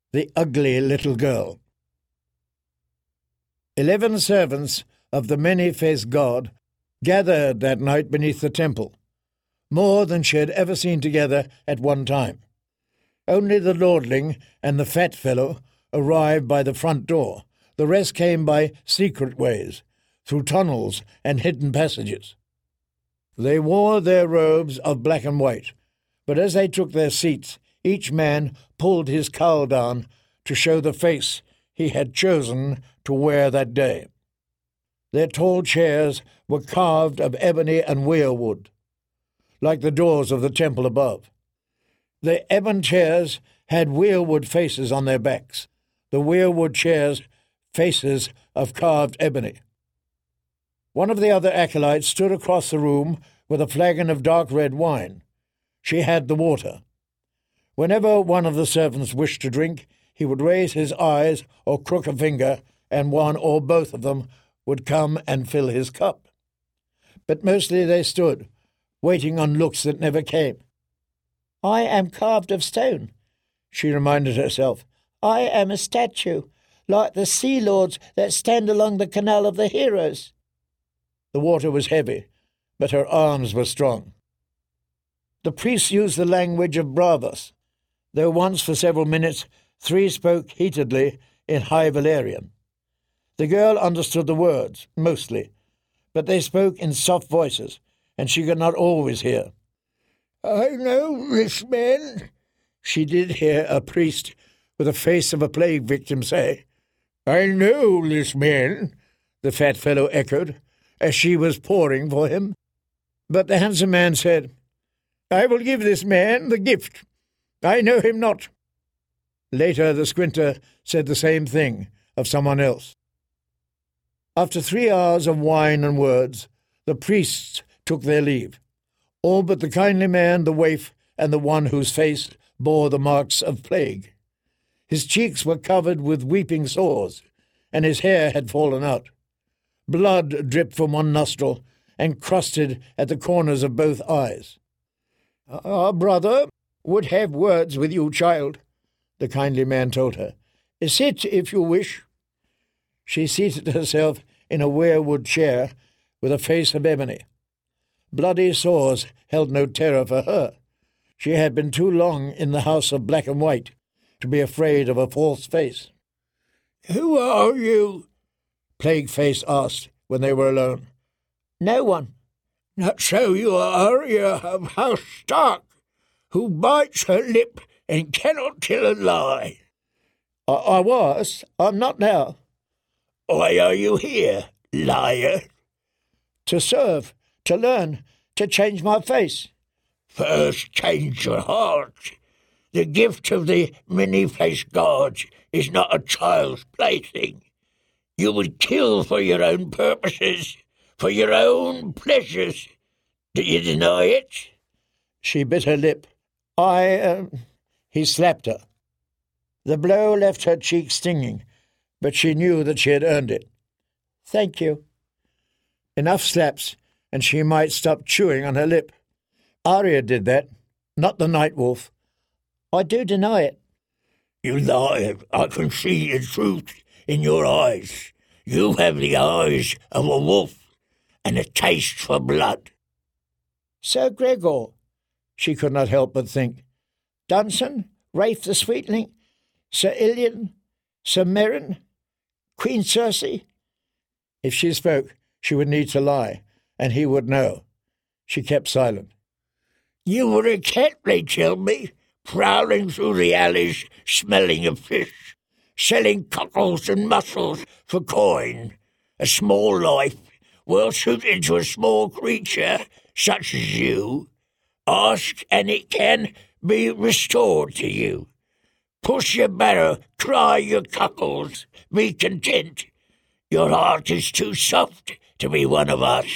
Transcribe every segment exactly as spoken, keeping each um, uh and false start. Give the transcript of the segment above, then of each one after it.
The ugly little girl. Eleven servants of the many-faced god gathered that night beneath the temple, more than she had ever seen together at one time. Only the lordling and the fat fellow arrived by the front door. The rest came by secret ways, through tunnels and hidden passages. They wore their robes of black and white, but as they took their seats, each man pulled his cowl down to show the face he had chosen to wear that day. Their tall chairs were carved of ebony and weirwood, like the doors of the temple above. The ebon chairs had weirwood faces on their backs, the weirwood chairs faces of carved ebony. One of the other acolytes stood across the room with a flagon of dark red wine. She had the water. Whenever one of the servants wished to drink, he would raise his eyes or crook a finger, and one or both of them would come and fill his cup. But mostly they stood, waiting on looks that never came. "I am carved of stone," she reminded herself. "I am a statue, like the sea lords that stand along the canal of the heroes." The water was heavy, but her arms were strong. The priests used the language of Bravos, though once for several minutes three spoke heatedly in High Valerian. The girl understood the words, mostly, but they spoke in soft voices, and she could not always hear. "I know this man," she did hear a priest with the face of a plague victim say. "I know this man," the fat fellow echoed, as she was pouring for him. But the handsome man said, "I will give this man the gift. I know him not." Later the squinter said the same thing of someone else. After three hours of wine and words, the priests took their leave, all but the kindly man, the waif, and the one whose face bore the marks of plague. His cheeks were covered with weeping sores, and his hair had fallen out. Blood dripped from one nostril and crusted at the corners of both eyes. "Our brother would have words with you, child," the kindly man told her. "Sit if you wish." She seated herself in a weirwood chair with a face of ebony. Bloody sores held no terror for her. She had been too long in the house of black and white to be afraid of a false face. "Who are you?" Plague-Face asked when they were alone. "No one." "Not so you are, you of House Stark, who bites her lip and cannot tell a lie." I, I was. I'm not now." "Why are you here, liar?" "To serve, to learn, to change my face." "First change your heart. The gift of the many-faced gods is not a child's plaything. You would kill for your own purposes, for your own pleasures. Do you deny it?" She bit her lip. I, uh... He slapped her. The blow left her cheek stinging, but she knew that she had earned it. "Thank you." Enough slaps, and she might stop chewing on her lip. Arya did that, not the Night Wolf. "I do deny it." "You lie. I can see the truth in your eyes. You have the eyes of a wolf and a taste for blood." "Sir Gregor," she could not help but think. "Dunsen, Rafe the Sweetling, Sir Ilian, Sir Meryn, Queen Cersei." If she spoke, she would need to lie, and he would know. She kept silent. "You were a cat, they tell me, prowling through the alleys, smelling of fish, selling cockles and mussels for coin. A small life, well suited to a small creature such as you. Ask, and it can be restored to you. Push your barrow, cry your cockles, be content. Your heart is too soft to be one of us."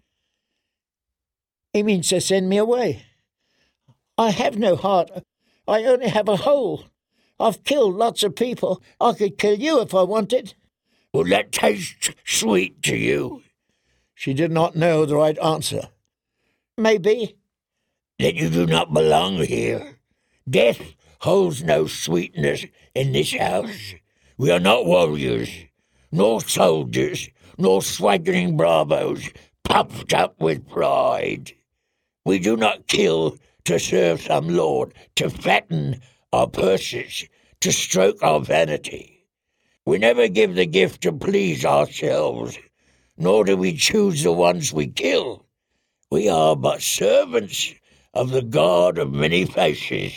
"He means to send me away. I have no heart. I only have a hole. I've killed lots of people. I could kill you if I wanted." "Will that taste sweet to you?" She did not know the right answer. "Maybe." "Then you do not belong here. Death holds no sweetness in this house. We are not warriors, nor soldiers, nor swaggering bravos, puffed up with pride. We do not kill to serve some lord, to fatten our purses, to stroke our vanity. We never give the gift to please ourselves, nor do we choose the ones we kill. We are but servants of the God of many faces.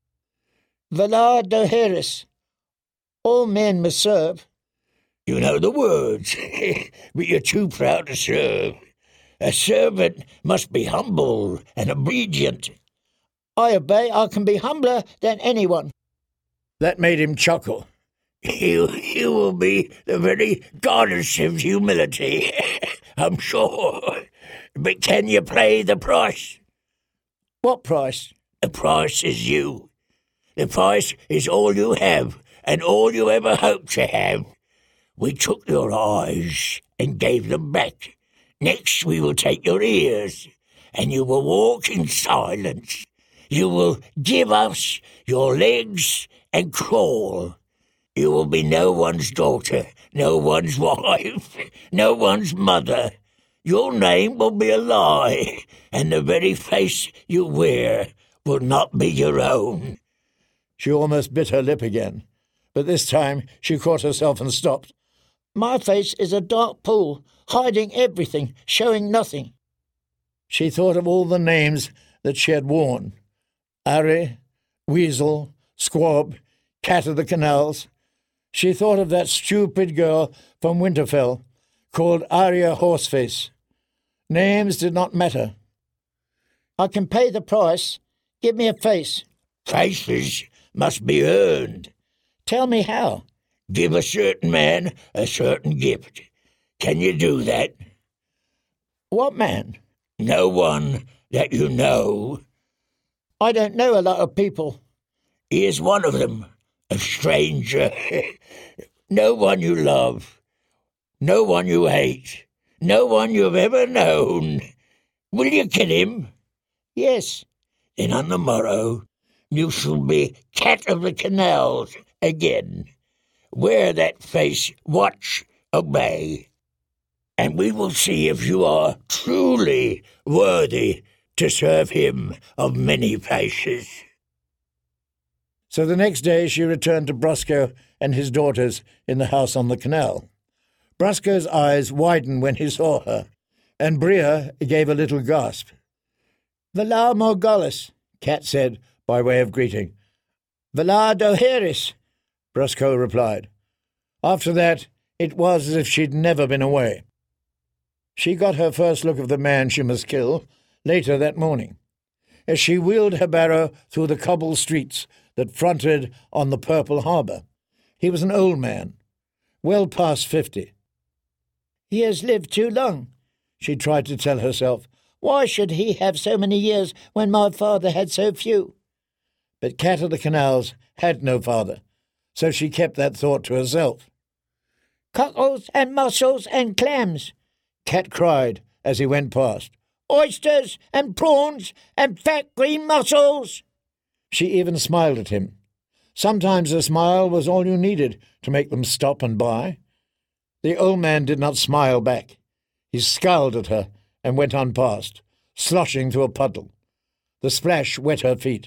Valar Dohaeris, all men must serve. You know the words, but you're too proud to serve. A servant must be humble and obedient. I obey. I can be humbler than anyone. That made him chuckle. You, you will be the very goddess of humility, I'm sure. But can you pay the price? What price? The price is you. The price is all you have and all you ever hoped to have. We took your eyes and gave them back. Next we will take your ears, and you will walk in silence. You will give us your legs and crawl. You will be no one's daughter, no one's wife, no one's mother. Your name will be a lie, and the very face you wear will not be your own. She almost bit her lip again, but this time she caught herself and stopped. My face is a dark pool, hiding everything, showing nothing. She thought of all the names that she had worn. Arry, Weasel, Squab, Cat of the Canals. She thought of that stupid girl from Winterfell, called Arya Horseface. Names did not matter. I can pay the price. Give me a face. Faces must be earned. Tell me how. Give a certain man a certain gift. Can you do that? What man? No one that you know. I don't know a lot of people. He is one of them, a stranger. No one you love. No one you hate. No one you've ever known. Will you kill him? Yes. Then on the morrow you shall be Cat of the Canals again. Wear that face, watch, obey, and we will see if you are truly worthy to serve him of many faces. So the next day she returned to Brosco and his daughters in the house on the canal. Brosco's eyes widened when he saw her, and Bria gave a little gasp. Valar Morghulis, Cat said by way of greeting. Valar Dohaeris, Brosco replied. After that, it was as if she'd never been away. She got her first look of the man she must kill later that morning, as she wheeled her barrow through the cobbled streets that fronted on the purple harbour. He was an old man, well past fifty. He has lived too long, she tried to tell herself. Why should he have so many years when my father had so few? But Cat of the Canals had no father, so she kept that thought to herself. Cockles and mussels and clams, Cat cried as he went past. Oysters and prawns and fat green mussels. She even smiled at him. Sometimes a smile was all you needed to make them stop and buy. The old man did not smile back. He scowled at her and went on past, sloshing through a puddle. The splash wet her feet.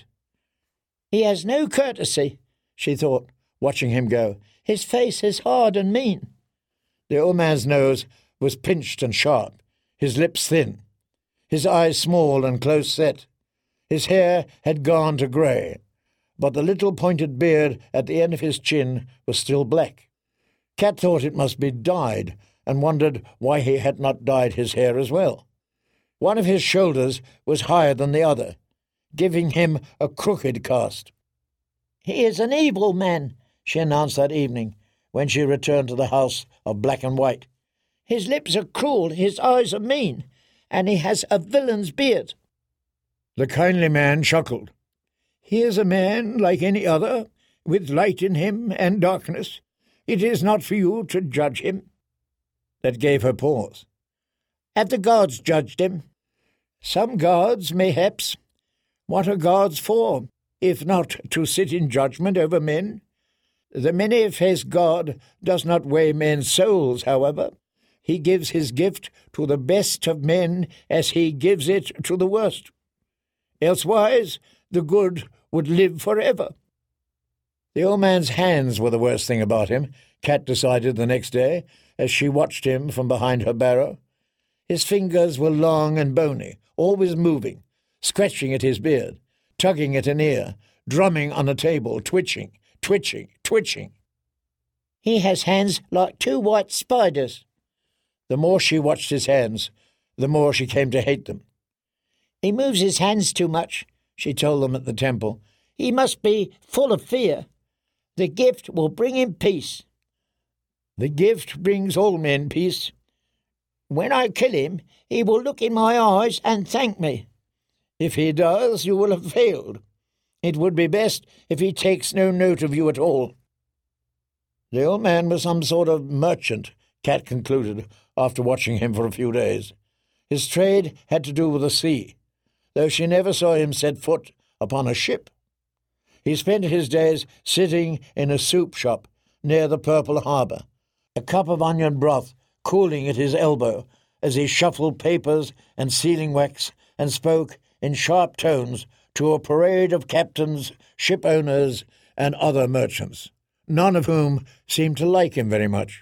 He has no courtesy, she thought, watching him go. His face is hard and mean. The old man's nose was pinched and sharp, his lips thin, his eyes small and close-set. His hair had gone to grey, but the little pointed beard at the end of his chin was still black. Cat thought it must be dyed, and wondered why he had not dyed his hair as well. One of his shoulders was higher than the other, giving him a crooked cast. He is an evil man, she announced that evening, when she returned to the house of black and white. His lips are cruel, his eyes are mean, and he has a villain's beard. The kindly man chuckled. He is a man like any other, with light in him and darkness. It is not for you to judge him. That gave her pause. Have the gods judged him? Some gods, mayhaps. What are gods for? if not to sit in judgment over men? The many-faced God does not weigh men's souls, however. He gives his gift to the best of men as he gives it to the worst. Elsewise, the good would live forever. The old man's hands were the worst thing about him, Cat decided the next day, as she watched him from behind her barrow. His fingers were long and bony, always moving, scratching at his beard, tugging at an ear, drumming on a table, twitching, twitching, twitching. He has hands like two white spiders. The more she watched his hands, the more she came to hate them. He moves his hands too much, she told them at the temple. He must be full of fear. The gift will bring him peace. The gift brings all men peace. When I kill him, he will look in my eyes and thank me. If he does, you will have failed. It would be best if he takes no note of you at all. The old man was some sort of merchant, Cat concluded, after watching him for a few days. His trade had to do with the sea, though she never saw him set foot upon a ship. He spent his days sitting in a soup shop near the Purple Harbour, a cup of onion broth cooling at his elbow as he shuffled papers and sealing wax and spoke in sharp tones to a parade of captains, ship owners, and other merchants, none of whom seemed to like him very much.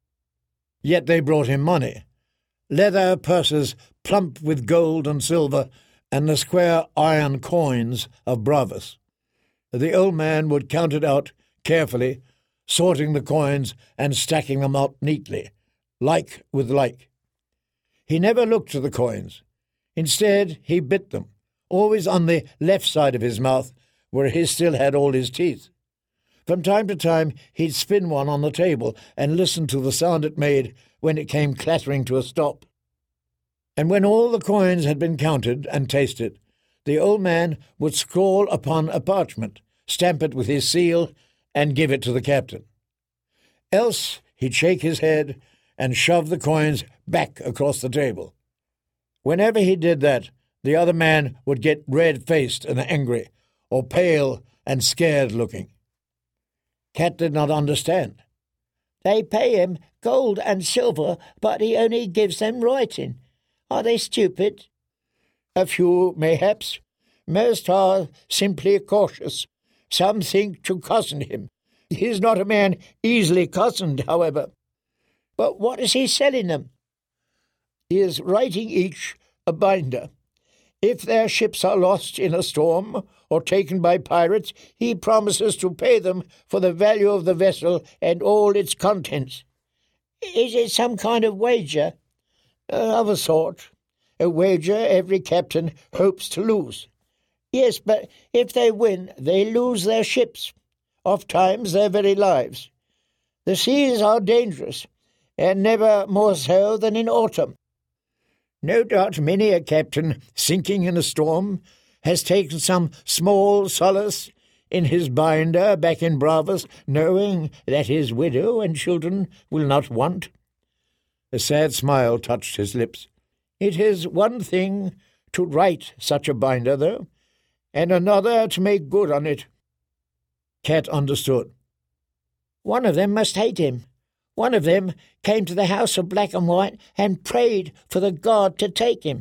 Yet they brought him money, leather purses plump with gold and silver, and the square iron coins of bravas. The old man would count it out carefully, sorting the coins and stacking them up neatly, like with like. He never looked at the coins. Instead, he bit them, always on the left side of his mouth, where he still had all his teeth. From time to time, he'd spin one on the table and listen to the sound it made when it came clattering to a stop. And when all the coins had been counted and tasted, the old man would scrawl upon a parchment, stamp it with his seal, and give it to the captain. Else he'd shake his head and shove the coins back across the table. Whenever he did that, the other man would get red-faced and angry, or pale and scared-looking. Cat did not understand. They pay him gold and silver, but he only gives them writing. Are they stupid? A few, mayhaps. Most are simply cautious. Some think to cozen him. He is not a man easily cozened, however. But what is he selling them? He is writing each a binder. If their ships are lost in a storm or taken by pirates, he promises to pay them for the value of the vessel and all its contents. Is it some kind of wager? Uh, of a sort. A wager every captain hopes to lose. Yes, but if they win, they lose their ships, oft-times their very lives. The seas are dangerous, and never more so than in autumn. No doubt many a captain sinking in a storm has taken some small solace in his binder back in Bravos, knowing that his widow and children will not want. A sad smile touched his lips. It is one thing to write such a binder, though, and another to make good on it. Cat understood. One of them must hate him. One of them came to the house of Black and White and prayed for the god to take him.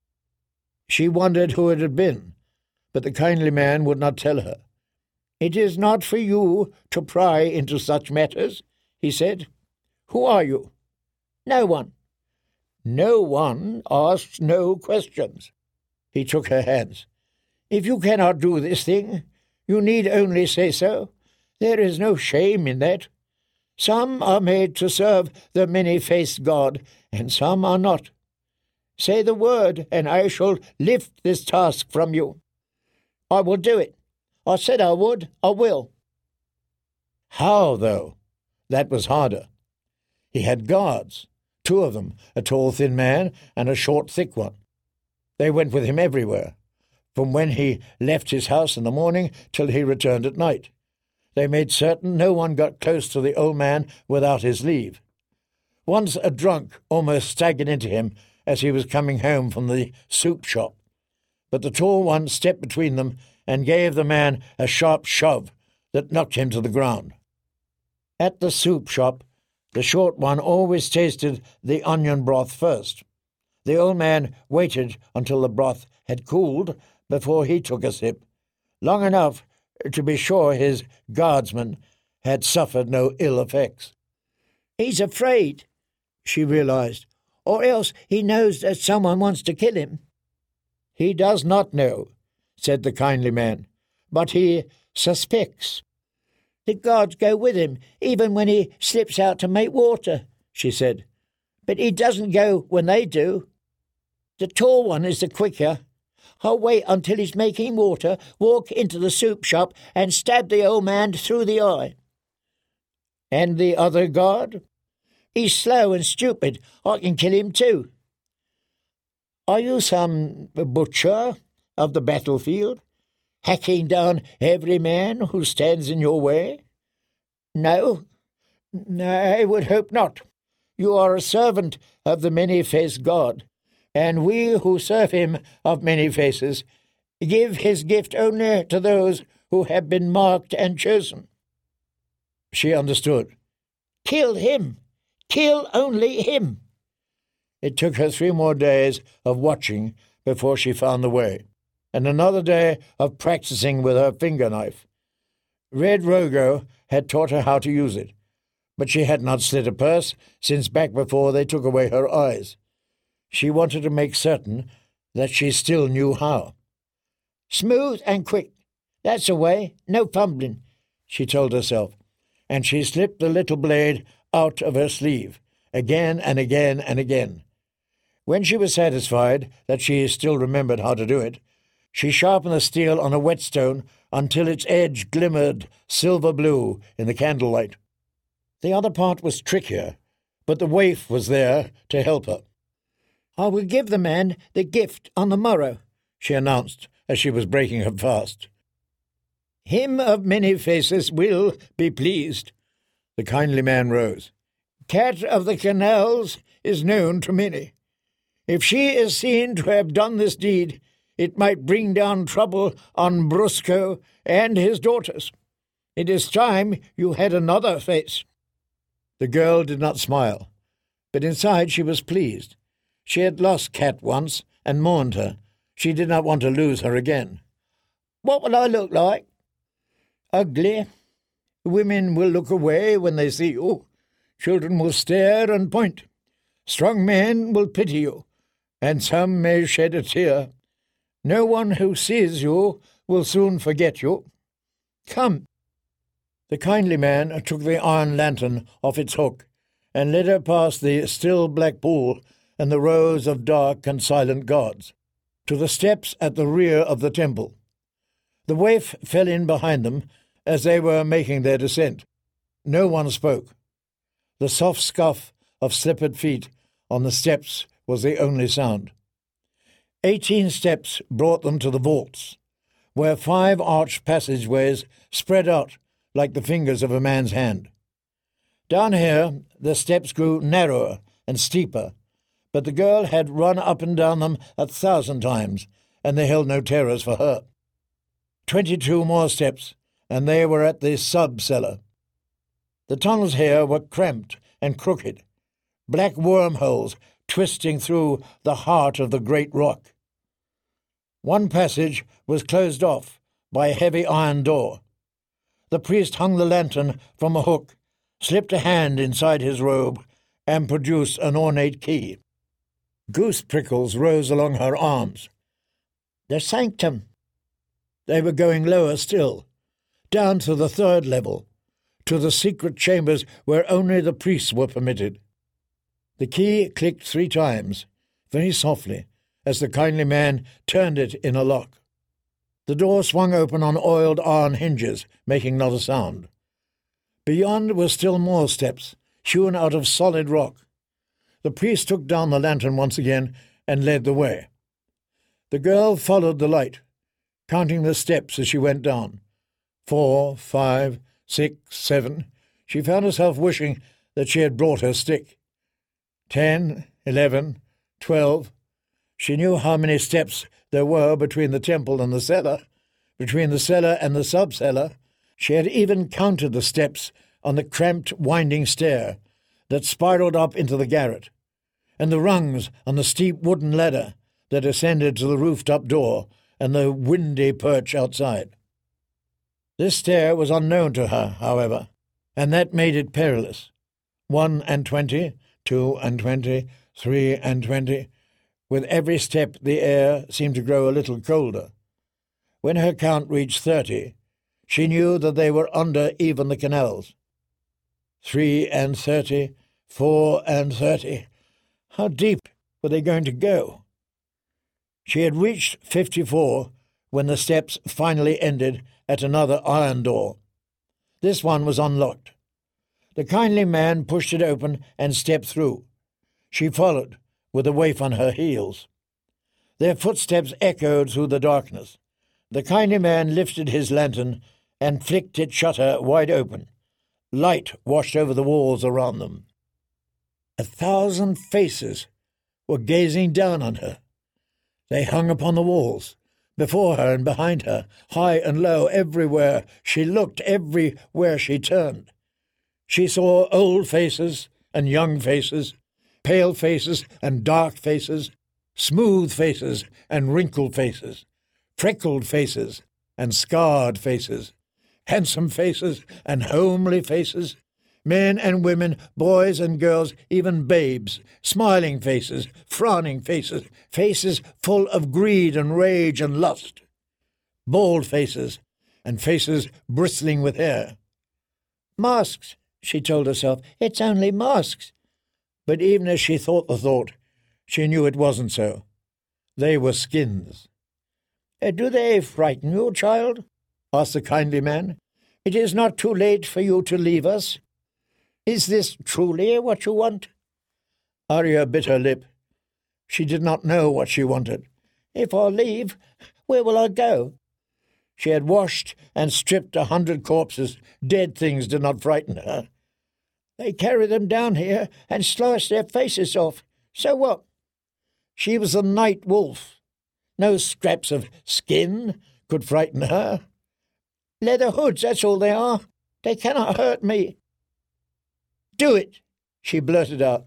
She wondered who it had been, but the kindly man would not tell her. It is not for you to pry into such matters, he said. Who are you? No one. No one asks no questions. He took her hands. If you cannot do this thing, you need only say so. There is no shame in that. Some are made to serve the many-faced God, and some are not. Say the word, and I shall lift this task from you. I will do it. I said I would. I will. How, though? That was harder. He had guards, two of them, a tall, thin man and a short, thick one. They went with him everywhere, from when he left his house in the morning till he returned at night. They made certain no one got close to the old man without his leave. Once a drunk almost staggered into him as he was coming home from the soup shop, but the tall one stepped between them and gave the man a sharp shove that knocked him to the ground. At the soup shop, the short one always tasted the onion broth first. The old man waited until the broth had cooled before he took a sip, long enough to be sure his guardsman had suffered no ill effects. "He's afraid," she realized, "or else he knows that someone wants to kill him." "He does not know," said the kindly man, "but he suspects." "The gods go with him, even when he slips out to make water," she said. "But he doesn't go when they do. The tall one is the quicker. I'll wait until he's making water, walk into the soup shop, and stab the old man through the eye." "And the other god?" "He's slow and stupid. I can kill him too." "Are you some butcher of the battlefield, hacking down every man who stands in your way?" "No, I would hope not. You are a servant of the many-faced God, and we who serve him of many faces give his gift only to those who have been marked and chosen." She understood. "Kill him! Kill only him!" It took her three more days of watching before she found the way, and another day of practicing with her finger knife. Red Rogo had taught her how to use it, but she had not slit a purse since back before they took away her eyes. She wanted to make certain that she still knew how. "Smooth and quick. That's the way. No fumbling," she told herself, and she slipped the little blade out of her sleeve, again and again and again. When she was satisfied that she still remembered how to do it, she sharpened the steel on a whetstone until its edge glimmered silver blue in the candlelight. The other part was trickier, but the waif was there to help her. "I will give the man the gift on the morrow," she announced as she was breaking her fast. "Him of many faces will be pleased." The kindly man rose. "Cat of the Canals is known to many. If she is seen to have done this deed, it might bring down trouble on Brusco and his daughters. It is time you had another face." The girl did not smile, but inside she was pleased. She had lost Cat once and mourned her. She did not want to lose her again. "What will I look like?" "Ugly. Women will look away when they see you. Children will stare and point. Strong men will pity you, and some may shed a tear. No one who sees you will soon forget you. Come." The kindly man took the iron lantern off its hook and led her past the still black pool and the rows of dark and silent gods, to the steps at the rear of the temple. The waif fell in behind them as they were making their descent. No one spoke. The soft scuff of slippered feet on the steps was the only sound. Eighteen steps brought them to the vaults, where five arched passageways spread out like the fingers of a man's hand. Down here the steps grew narrower and steeper, but the girl had run up and down them a thousand times, and they held no terrors for her. Twenty-two more steps, and they were at the sub-cellar. The tunnels here were cramped and crooked, black wormholes twisting through the heart of the great rock. One passage was closed off by a heavy iron door. The priest hung the lantern from a hook, slipped a hand inside his robe, and produced an ornate key. Goose prickles rose along her arms. "The sanctum." They were going lower still, down to the third level, to the secret chambers where only the priests were permitted. The key clicked three times, very softly, as the kindly man turned it in a lock. The door swung open on oiled iron hinges, making not a sound. Beyond were still more steps, hewn out of solid rock. The priest took down the lantern once again and led the way. The girl followed the light, counting the steps as she went down. Four, five, six, seven. She found herself wishing that she had brought her stick. Ten, eleven, twelve. She knew how many steps there were between the temple and the cellar, between the cellar and the sub-cellar. She had even counted the steps on the cramped, winding stair that spiralled up into the garret, and the rungs on the steep wooden ladder that ascended to the rooftop door and the windy perch outside. This stair was unknown to her, however, and that made it perilous. One and twenty, two and twenty, three and twenty. With every step the air seemed to grow a little colder. When her count reached thirty, she knew that they were under even the canals. Three and thirty, four and thirty. How deep were they going to go? She had reached fifty-four when the steps finally ended at another iron door. This one was unlocked. The kindly man pushed it open and stepped through. She followed, with a waif on her heels. Their footsteps echoed through the darkness. The kindly man lifted his lantern and flicked its shutter wide open. Light washed over the walls around them. A thousand faces were gazing down on her. They hung upon the walls, before her and behind her, high and low, everywhere she looked, everywhere she turned. She saw old faces and young faces, pale faces and dark faces, smooth faces and wrinkled faces, freckled faces and scarred faces, handsome faces and homely faces, men and women, boys and girls, even babes, smiling faces, frowning faces, faces full of greed and rage and lust, bald faces, and faces bristling with hair. Masks, she told herself, it's only masks. But even as she thought the thought, she knew it wasn't so. They were skins. Uh, do they frighten you, child? Asked the kindly man. It is not too late for you to leave us. Is this truly what you want? Arya bit her lip. She did not know what she wanted. If I leave, where will I go? She had washed and stripped a hundred corpses. Dead things did not frighten her. They carry them down here and slice their faces off. So what? She was a night wolf. No scraps of skin could frighten her. Leather hoods, that's all they are. They cannot hurt me. Do it, she blurted out.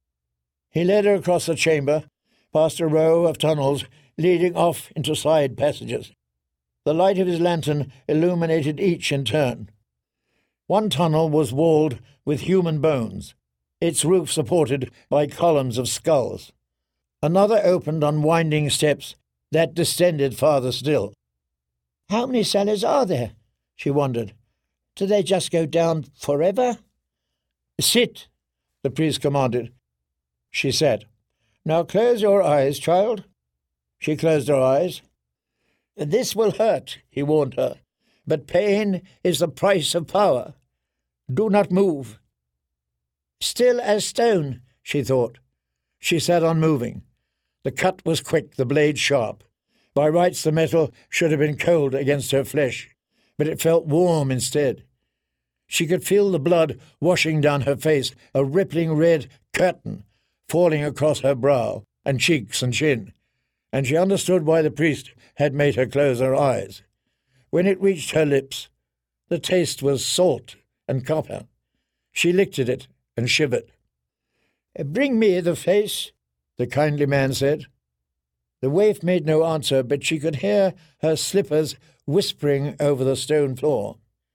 He led her across the chamber, past a row of tunnels leading off into side passages. The light of his lantern illuminated each in turn. One tunnel was walled with human bones, its roof supported by columns of skulls. Another opened on winding steps that descended farther still. How many cellars are there? She wondered. Do they just go down forever? Sit, the priest commanded. She sat. Now close your eyes, child. She closed her eyes. This will hurt, he warned her, but pain is the price of power. Do not move. Still as stone, she thought. She sat unmoving. The cut was quick, the blade sharp. By rights the metal should have been cold against her flesh, but it felt warm instead. She could feel the blood washing down her face, a rippling red curtain falling across her brow and cheeks and chin, and she understood why the priest had made her close her eyes. When it reached her lips, the taste was salt and copper. She licked at it and shivered. Bring me the face, the kindly man said. The waif made no answer, but she could hear her slippers whispering over the stone floor.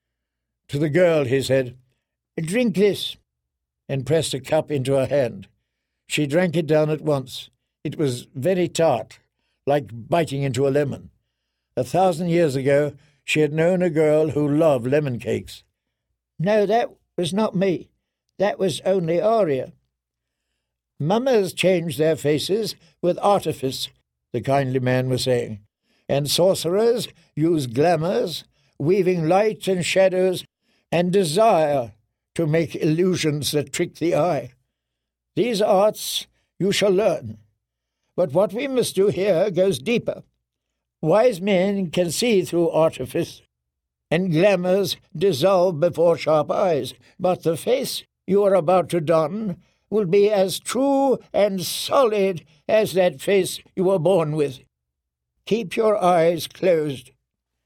To the girl he said, Drink this, and pressed a cup into her hand. She drank it down at once. It was very tart, like biting into a lemon. A thousand years ago she had known a girl who loved lemon cakes. No, that was not me. That was only Arya. Mummers change their faces with artifice, the kindly man was saying, and sorcerers use glamours, weaving light and shadows and desire to make illusions that trick the eye. These arts you shall learn, but what we must do here goes deeper. Wise men can see through artifice, and glamours dissolve before sharp eyes, but the face you are about to don will be as true and solid as that face you were born with. Keep your eyes closed.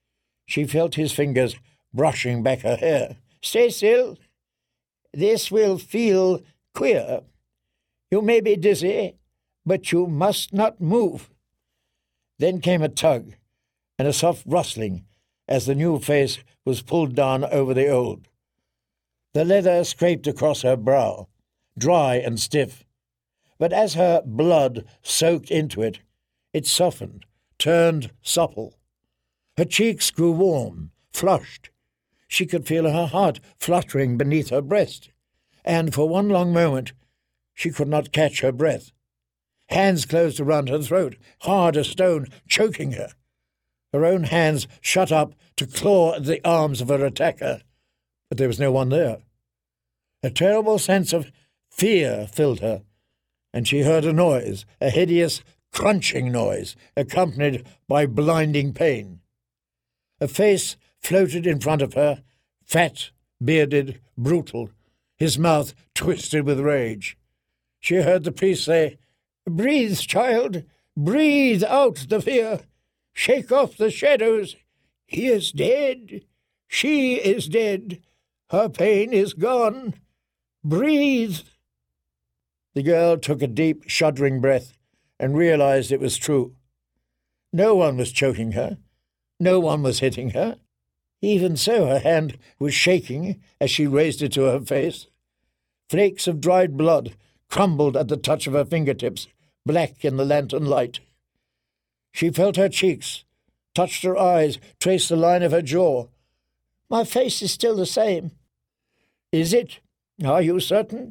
She felt his fingers brushing back her hair. "Stay still. This will feel queer. You may be dizzy, but you must not move." Then came a tug and a soft rustling as the new face was pulled down over the old. The leather scraped across her brow, dry and stiff, but as her blood soaked into it, it softened, turned supple. Her cheeks grew warm, flushed. She could feel her heart fluttering beneath her breast, and for one long moment she could not catch her breath. Hands closed around her throat, hard as stone, choking her. Her own hands shut up to claw at the arms of her attacker, but there was no one there. A terrible sense of fear filled her, and she heard a noise, a hideous, crunching noise, accompanied by blinding pain. A face floated in front of her, fat, bearded, brutal, his mouth twisted with rage. She heard the priest say, "Breathe, child, breathe out the fear. Shake off the shadows. He is dead. She is dead. Her pain is gone. Breathe." The girl took a deep, shuddering breath and realized it was true. No one was choking her. No one was hitting her. Even so, her hand was shaking as she raised it to her face. Flakes of dried blood crumbled at the touch of her fingertips, black in the lantern light. She felt her cheeks, touched her eyes, traced the line of her jaw. "My face is still the same." "Is it? Are you certain?"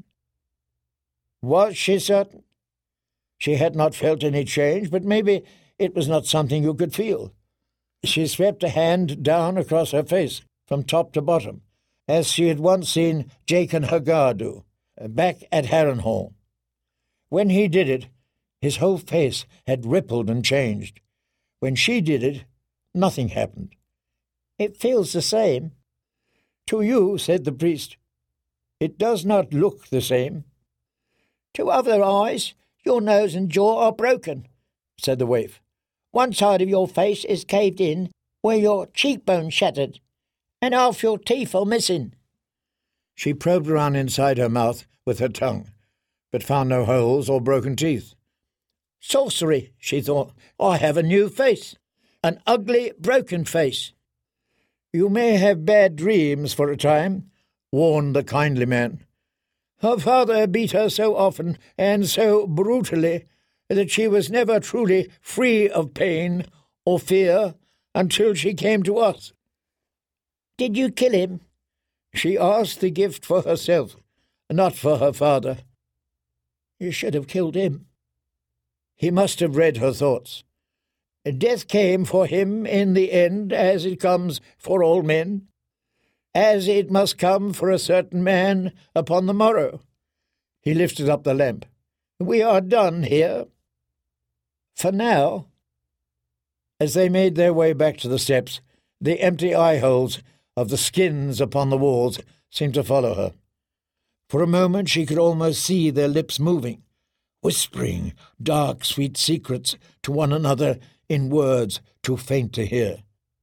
Was she certain? She had not felt any change, but maybe it was not something you could feel. She swept a hand down across her face, from top to bottom, as she had once seen Jachin Hagar do, back at Harrenhal. When he did it, his whole face had rippled and changed. When she did it, nothing happened. "It feels the same." "To you," said the priest. "It does not look the same." "To other eyes, your nose and jaw are broken," said the waif. "One side of your face is caved in, where your cheekbone shattered, and half your teeth are missing." She probed around inside her mouth with her tongue, but found no holes or broken teeth. "Sorcery," she thought. "I have a new face, an ugly, broken face." "You may have bad dreams for a time," warned the kindly man. "Her father beat her so often and so brutally that she was never truly free of pain or fear until she came to us." "Did you kill him?" "She asked the gift for herself, not for her father." "You should have killed him." He must have read her thoughts. "Death came for him in the end, as it comes for all men, as it must come for a certain man upon the morrow." He lifted up the lamp. "We are done here. For now." As they made their way back to the steps, the empty eye-holes of the skins upon the walls seemed to follow her. For a moment she could almost see their lips moving, whispering dark, sweet secrets to one another in words too faint to hear.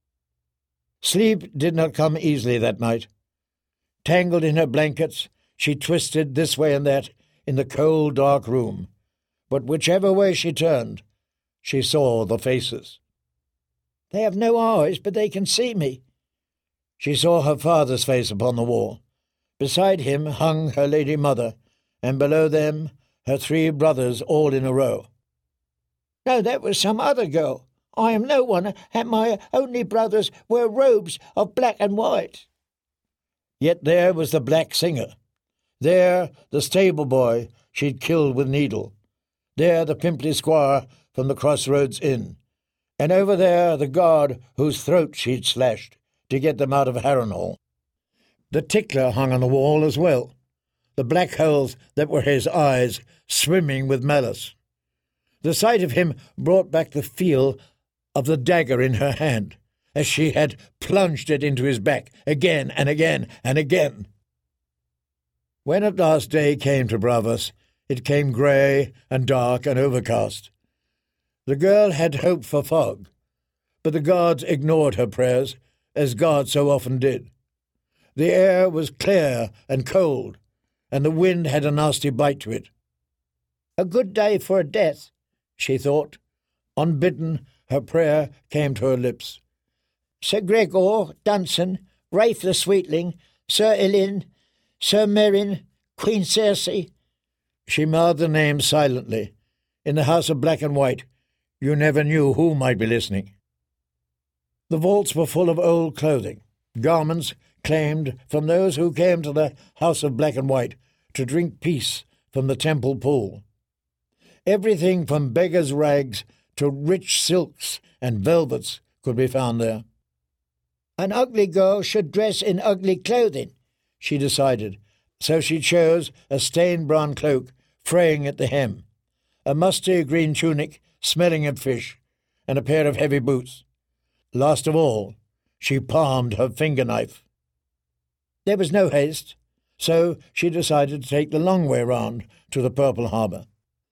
Sleep did not come easily that night. Tangled in her blankets, she twisted this way and that in the cold, dark room, but whichever way she turned, she saw the faces. "They have no eyes, but they can see me." She saw her father's face upon the wall. Beside him hung her lady mother, and below them her three brothers all in a row. "No, that was some other girl. I am no one, and my only brothers wear robes of black and white." Yet there was the black singer. There the stable boy she'd killed with needle. There the pimply squire from the Crossroads Inn. And over there the guard whose throat she'd slashed to get them out of Harrenhal. The tickler hung on the wall as well, the black holes that were his eyes swimming with malice. The sight of him brought back the feel of the dagger in her hand, as she had plunged it into his back again and again and again. When at last day came to Bravos, it came grey and dark and overcast. The girl had hoped for fog, but the guards ignored her prayers, as God so often did. The air was clear and cold, and the wind had a nasty bite to it. A good day for a death, she thought. Unbidden, her prayer came to her lips. Sir Gregor, Dunson, Rafe the Sweetling, Sir Elin, Sir Merrin, Queen Circe. She mouthed the names silently. In the house of black and white, you never knew who might be listening. The vaults were full of old clothing, garments claimed from those who came to the house of black and white to drink peace from the temple pool. Everything from beggars' rags to rich silks and velvets could be found there. An ugly girl should dress in ugly clothing, she decided, so she chose a stained brown cloak fraying at the hem, a musty green tunic smelling of fish, and a pair of heavy boots. Last of all, she palmed her finger knife. There was no haste, so she decided to take the long way round to the Purple Harbour.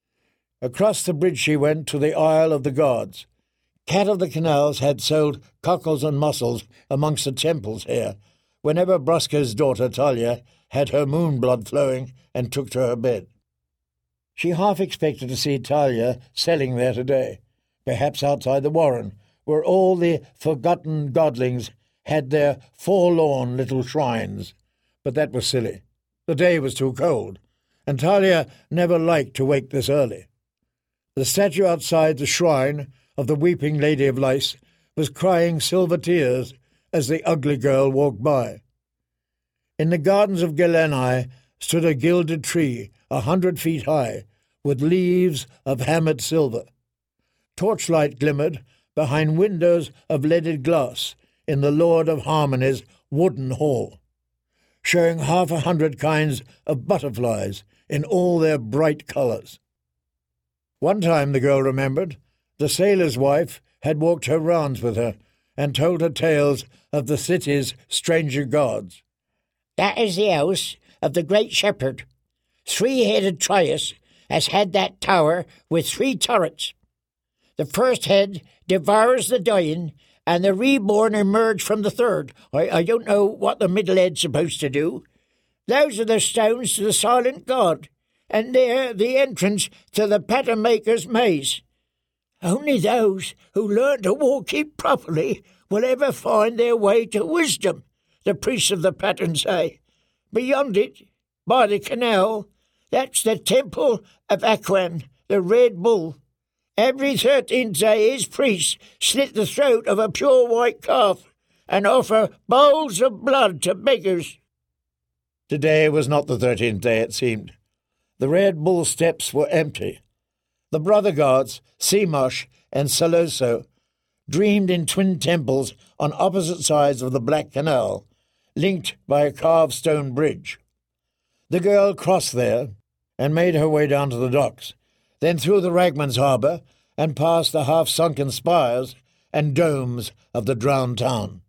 Across the bridge she went to the Isle of the Gods. Cat of the Canals had sold cockles and mussels amongst the temples here, whenever Brusca's daughter Talia had her moon blood flowing and took to her bed. She half expected to see Talia selling there today, perhaps outside the warren, where all the forgotten godlings had their forlorn little shrines. But that was silly. The day was too cold, and Talia never liked to wake this early. The statue outside the shrine of the weeping Lady of Lice was crying silver tears as the ugly girl walked by. In the gardens of Geleni stood a gilded tree a hundred feet high, with leaves of hammered silver. Torchlight glimmered behind windows of leaded glass in the Lord of Harmony's wooden hall, showing half a hundred kinds of butterflies in all their bright colours. One time, the girl remembered, the sailor's wife had walked her rounds with her and told her tales of the city's stranger gods. That is the house of the great shepherd. Three-headed Trias has had that tower with three turrets. The first head devours the dying, and the reborn emerge from the third. I, I don't know what the middle head's supposed to do. Those are the stones to the silent god, and there the entrance to the pattern maker's maze. Only those who learn to walk it properly will ever find their way to wisdom, the priests of the pattern say. Beyond it, by the canal, that's the temple of Aquan, the Red Bull. Every thirteenth day his priests slit the throat of a pure white calf and offer bowls of blood to beggars. Today was not the thirteenth day, it seemed. The Red Bull steps were empty. The brother gods, Seamosh and Saloso, dreamed in twin temples on opposite sides of the Black Canal, linked by a carved stone bridge. The girl crossed there and made her way down to the docks, then through the Ragman's harbour and past the half-sunken spires and domes of the drowned town.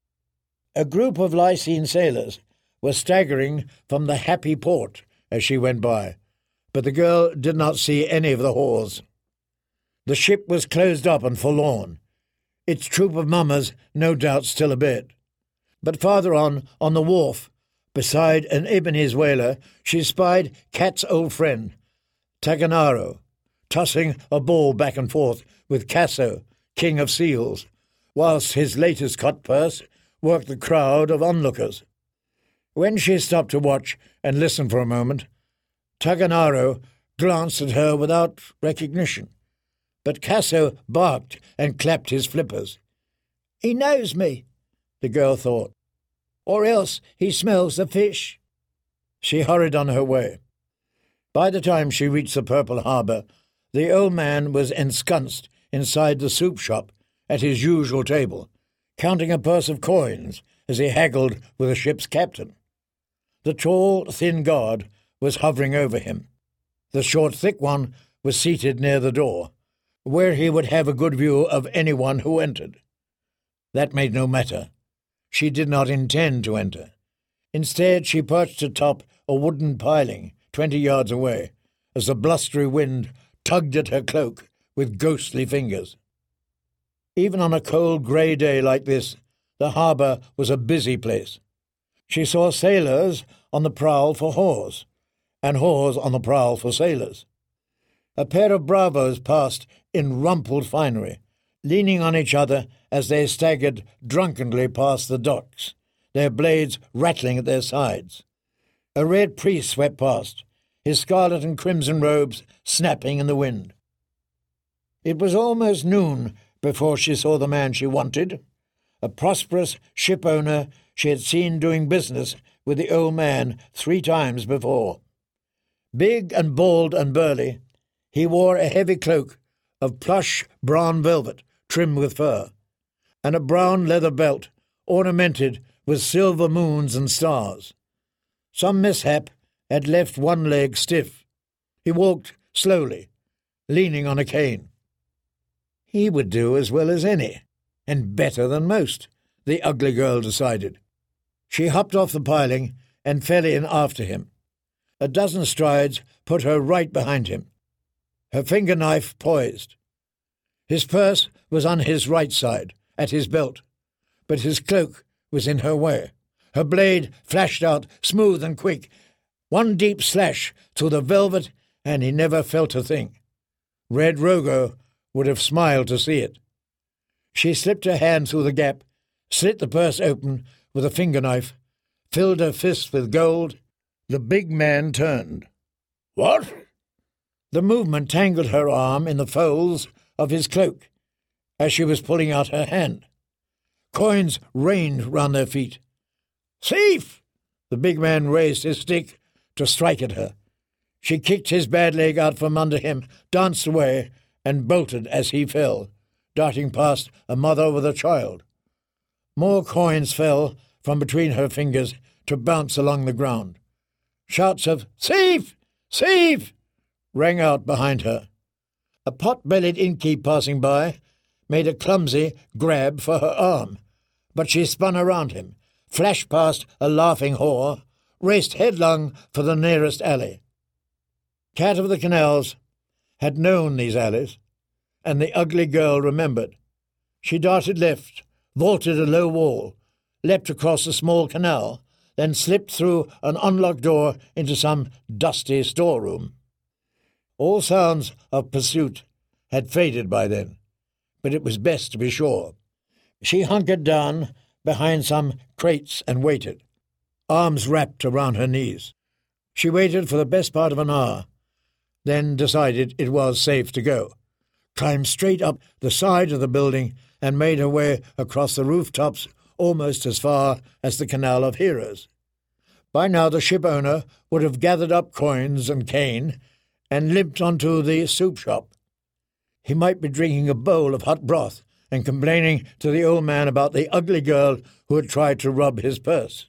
A group of Lycian sailors were staggering from the happy port as she went by, but the girl did not see any of the whores. The ship was closed up and forlorn, its troop of mummers no doubt still abed. But farther on, on the wharf, beside an Ibanez whaler, she spied Cat's old friend, Taganaro, tossing a ball back and forth with Casso, king of seals, whilst his latest cut purse worked the crowd of onlookers. When she stopped to watch and listen for a moment, Taganaro glanced at her without recognition, but Casso barked and clapped his flippers. He knows me, the girl thought, or else he smells the fish. She hurried on her way. By the time she reached the Purple Harbour, the old man was ensconced inside the soup shop at his usual table, counting a purse of coins as he haggled with the ship's captain. The tall, thin guard was hovering over him. The short, thick one was seated near the door, where he would have a good view of anyone who entered. That made no matter. She did not intend to enter. Instead, she perched atop a wooden piling twenty yards away, as the blustery wind tugged at her cloak with ghostly fingers. Even on a cold grey day like this, The harbour was a busy place. She saw sailors on the prowl for whores, and whores on the prowl for sailors. A pair of bravos passed in rumpled finery, leaning on each other as they staggered drunkenly past the docks, their blades rattling at their sides. A red priest swept past, his scarlet and crimson robes snapping in the wind. It was almost noon before she saw the man she wanted, a prosperous ship owner she had seen doing business with the old man three times before. Big and bald and burly, he wore a heavy cloak of plush brown velvet trimmed with fur, and a brown leather belt ornamented with silver moons and stars. Some mishap had left one leg stiff. He walked slowly, leaning on a cane. He would do as well as any, and better than most, the ugly girl decided. She hopped off the piling and fell in after him. A dozen strides put her right behind him, her finger knife poised. His purse was on his right side, at his belt, but his cloak was in her way. Her blade flashed out smooth and quick, one deep slash through the velvet, and he never felt a thing. Red Rogo would have smiled to see it. She slipped her hand through the gap, slit the purse open with a finger knife, filled her fist with gold. The big man turned. "What?" The movement tangled her arm in the folds of his cloak as she was pulling out her hand. Coins rained round their feet. "Thief!" The big man raised his stick to strike at her. She kicked his bad leg out from under him, danced away, and bolted as he fell, darting past a mother with a child. More coins fell from between her fingers to bounce along the ground. Shouts of "Thief! Thief!" rang out behind her. A pot-bellied innkeep passing by made a clumsy grab for her arm, but she spun around him, flashed past a laughing whore, raced headlong for the nearest alley. Cat of the Canals had known these alleys, and the ugly girl remembered. She darted left, vaulted a low wall, leapt across a small canal, then slipped through an unlocked door into some dusty storeroom. All sounds of pursuit had faded by then, but it was best to be sure. She hunkered down behind some crates and waited, arms wrapped around her knees. She waited for the best part of an hour, then decided it was safe to go, climbed straight up the side of the building and made her way across the rooftops almost as far as the Canal of Heroes. By now the ship owner would have gathered up coins and cane and limped onto the soup shop. He might be drinking a bowl of hot broth and complaining to the old man about the ugly girl who had tried to rob his purse.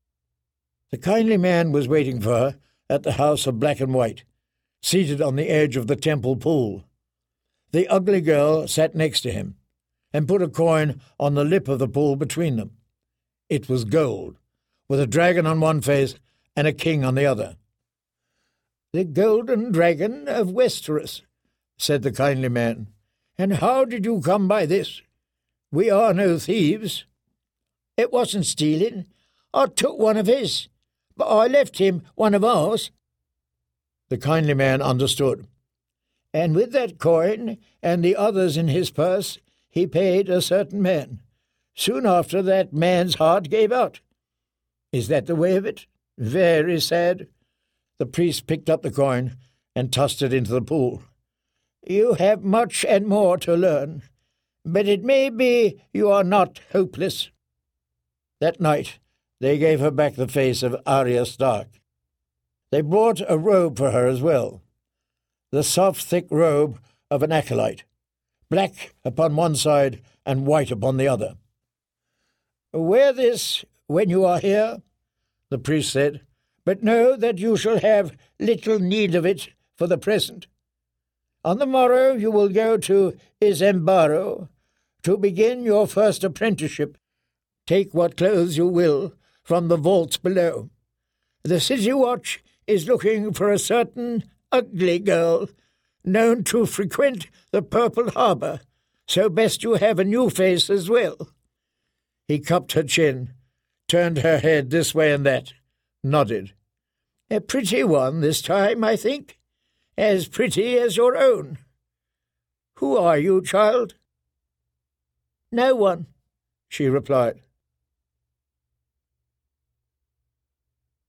The kindly man was waiting for her at the house of black and white, seated on the edge of the temple pool. The ugly girl sat next to him and put a coin on the lip of the pool between them. It was gold, with a dragon on one face and a king on the other. "The golden dragon of Westeros," said the kindly man. "And how did you come by this? We are no thieves." "It wasn't stealing. I took one of his, but I left him one of ours." The kindly man understood. "And with that coin and the others in his purse, he paid a certain man. Soon after, that man's heart gave out. Is that the way of it? Very sad." The priest picked up the coin and tossed it into the pool. "You have much and more to learn, but it may be you are not hopeless." That night they gave her back the face of Arya Stark. They brought a robe for her as well, the soft, thick robe of an acolyte, black upon one side and white upon the other. "Wear this when you are here," the priest said, "but know that you shall have little need of it for the present. On the morrow you will go to Isambaro to begin your first apprenticeship. Take what clothes you will from the vaults below. The City Watch is looking for a certain ugly girl known to frequent the Purple Harbour, so best you have a new face as well. He cupped her chin, turned her head this way and that, nodded. "A pretty one this time, I think. As pretty as your own. Who are you, child?" "No one," she replied.